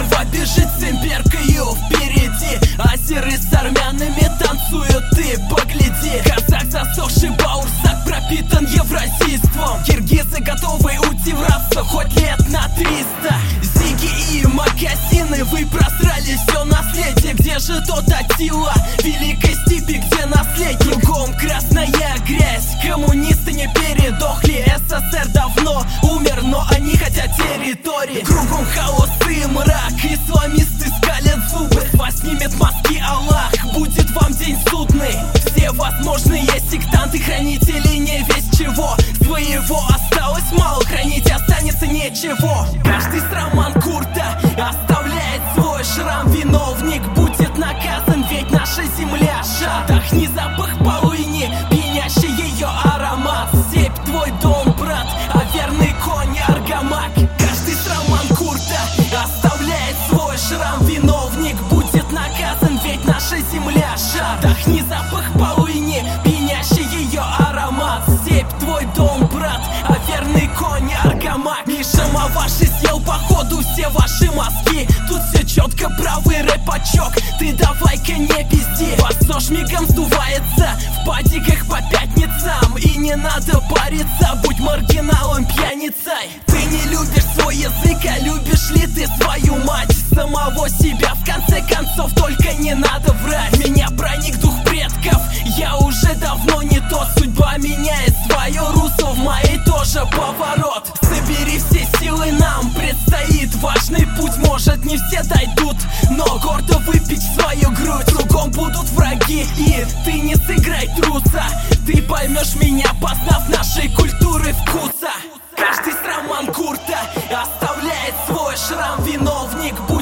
сперва бежит с имперкою впереди, азеры с армянами танцуют, ты погляди. Казах засохший баурсак пропитан евразийством. Киргизы готовы уйти в рабство хоть лет на 300. Зиги и магазины, вы просрали все наследие. Где же тот Атила, великой степи, где наследник? Кругом красная грязь, коммунисты не передохли. СССР давно умер, но они хотят территории. Кругом хаос и мрак, исламисты скалят зубы. С вас снимет маски Аллах, будет вам день судный. Все возможные сектанты, хранители не весь чего. Своего осталось мало, хранить останется нечего. Каждый срам Манкурта оставляет свой шрам. Виновник будет наказан, ведь наша земля шаг. Вдохни запах полыни, пьянящий ее аромат. Степь твой дом, брат, а верный конь Аргамак. Каждый срам Манкурта оставляет свой шрам. Виновник будет наказан, ведь наша земля шаг. Вдохни запах полыни, пьянящий ее аромат. Степь твой дом, брат, а верный конь Аргамак. Миша Маваши съел походу все ваши мозги. Тут все четко, правый рэпачок, ты давай-ка не пизди. Вас нож мигом сдувается в падиках по пятницам. И не надо париться, будь маргиналом, пьяницей. Ты не любишь свой язык, а любишь ли ты свою мать? Самого себя в конце концов, только не надо врать. В меня проник дух предков, я уже давно не тот. Судьба меняет свое русло, в моей тоже поворот. Собери все силы, нам предстоит важный путь. Может не все дойдут, но гордо выпить свою грудь. Кругом будут враги, и ты не сыграй труса. Ты поймешь меня, познав нашей культуры вкуса. Каждый срам Манкурта оставляет свой шрам. Виновник